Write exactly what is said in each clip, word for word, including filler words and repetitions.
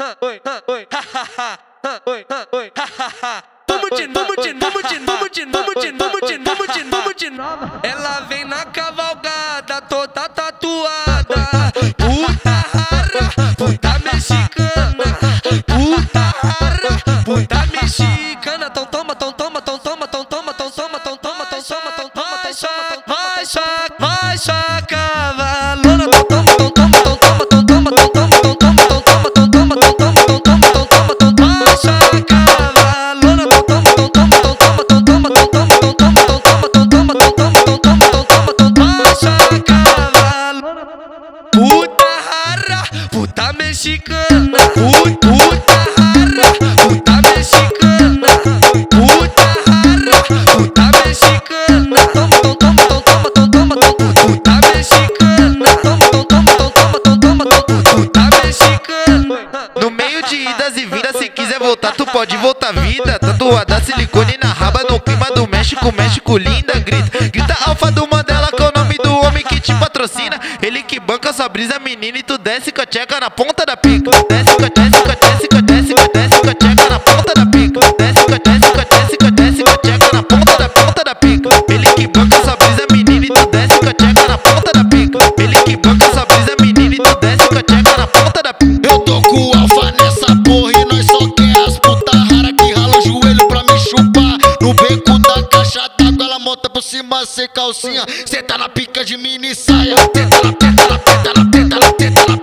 Vamos de novo, vamos de novo, de novo, de novo, de novo, de novo, de novo, de novo. Ela vem na cavalgada, toda tatuada. Puta rara, puta mexicana. Puta rara, puta mexicana. Tão toma, tão toma, tão toma, tão toma, tão toma, tão toma, tão toma, tão toma, vai só, vai só, vai só cavalona. Tão toma, tão toma, tão toma, tão toma, tão toma, tão toma, tão toma, tão toma, tão toma, tão toma, tão toma, tão toma, vai só cavalona. Tão toma, tão toma, tão toma, tão toma, tão toma, tão toma, tão toma, tão toma, tão toma, tão toma, tão toma, tão toma, vai só cavalona. Puta rara, puta mexicana. Puta rara, puta mexicana. Puta rara, puta mexicana. Toma, toma, toma, toma, toma, toma, puta mexicana. Toma, toma, toma, toma, toma, toma, puta mexicana. No meio de idas e vindas, se quiser voltar, tu pode voltar vida. Tatuada silicone na raba, no clima do México, México linda. Grita, grita alfa do Mandela, que é o nome do homem que te patrocina. Ele que banca sua brisa, menina, e tu desce com a tcheca na ponta da pica. Desce com a desce com a desce com a desce com a desce com a tcheca na ponta da pica. Desce com a desce com a desce com a desce com a tcheca na ponta da ponta da pica. Ele que banca sua brisa, menina, e tu desce com a tcheca na ponta da pica. Ele que banca sua brisa, menina, e tu desce com a tcheca na ponta da pica. Eu tô com o alfa nessa porra e nós só quer as puta rara que rala o joelho pra me chupar. No beco da caixa d'água ela monta por cima sem calcinha. Cê tá na pica de mini saia. Tenta na tenta na tenta na tenta na tenta na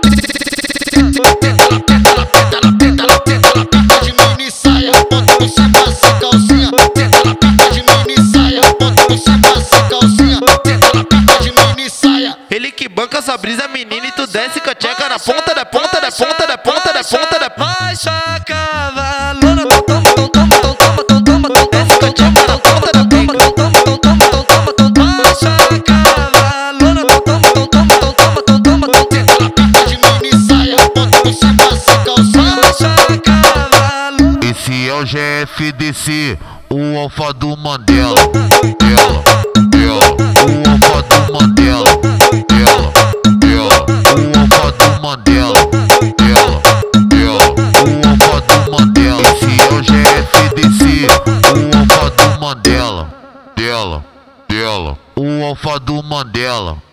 tenta na tenta na tenta na tenta na tenta na pica de mini saia. Monta por cima sem calcinha. Tenta na pica de mini saia. Monta por cima sem calcinha. Tenta na pica de mini saia. Ele que banca sua brisa, menina, e tu desce com a tcheca na ponta da ponta da ponta da ponta da ponta da ponta. Vai só cavalona. Tão toma, tão toma, tão toma, tão toma, tão Desce com a tcheca na ponta da pica. tão toma, tão toma, tão toma, tão toma, vai só cavalona. Tão toma, tão toma, tão toma, tão toma, tão Tenta na pica de mini saia. Monta por cima sem calcinha. vai só cavalona. Esse é o G F D C, o alfa do Mandela. Ela, ela, o alfa do Mandela. Ela, ela, o alfa do Mandela. Ela, ela, o alfa do Mandela. Esse é o G F D C, o alfa do Mandela. Dela, dela, o alfa do Mandela.